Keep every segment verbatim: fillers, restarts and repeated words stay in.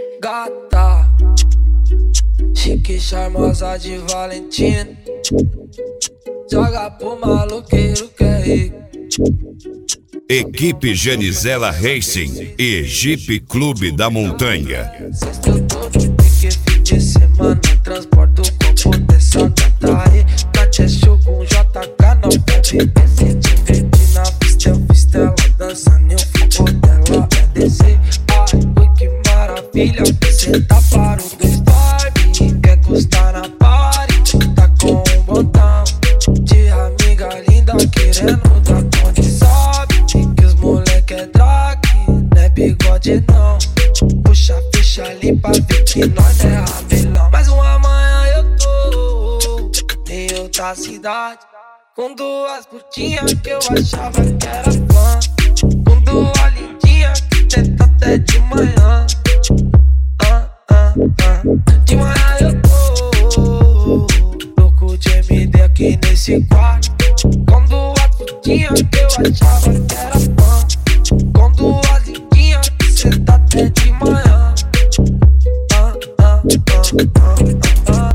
Gata, chique, charmosa de Valentina, joga pro maloqueiro que é rico. Equipe Janizela Racing e Jeep Clube da Montanha. Sexta eu tô de pique, fim de semana transporto o corpo dessa gata aí. Bate show com J K, não bebe. Se divertir na pista, eu fiz ela dançando e o fogo dela é descer. Ai, ui, que maravilha, cê tá para o dois Barbie. Quer custar na party, tá com um botão de amiga linda querendo dar conta. Sabe que os moleque é drag, não é bigode não. Puxa, fecha ali pra ver que nós é rabelão. Mais uma manhã eu tô em outra cidade, com duas putinhas que eu achava que era fã, com duas lindinhas que tenta até de manhã. ah, ah, ah. De manhã eu tô louco de M D aqui nesse quarto, com duas putinhas que eu achava que era fã, com duas lindinhas que senta até de manhã. ah, ah, ah, ah, ah.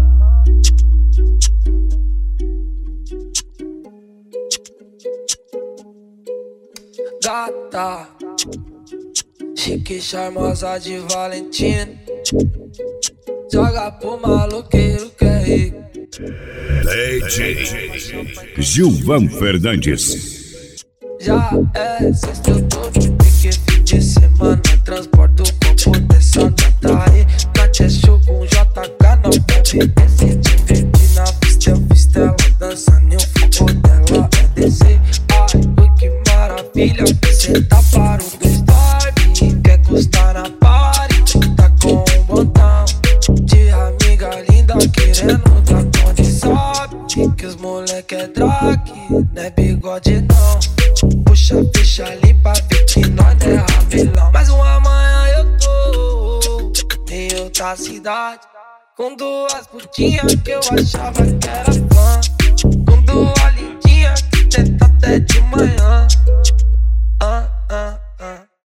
Gata, chique, charmosa de Valentina, joga pro maloqueiro que é rico. D J Gilvan Fernandes. Já é sexta, eu tô de pique, fim de semana transporto o corpo dessa gata aí. Bate show com J K, não bebe. Se divertir na pista, eu fiz ela dançando e o fogo dela é descer. Ai, ui, que maravilha, cê tá para o dois Barbie. Quer custar na party, tá com um botão de amiga linda querendo dar conta. Sabe que os moleque é drag, não é bigode não. Puxa, fecha ali pra ver que nós é rabelão. Mais uma manhã eu tô em outra cidade, com duas putinhas que eu achava que era fã, com duas lindinhas que tenta até de manhã.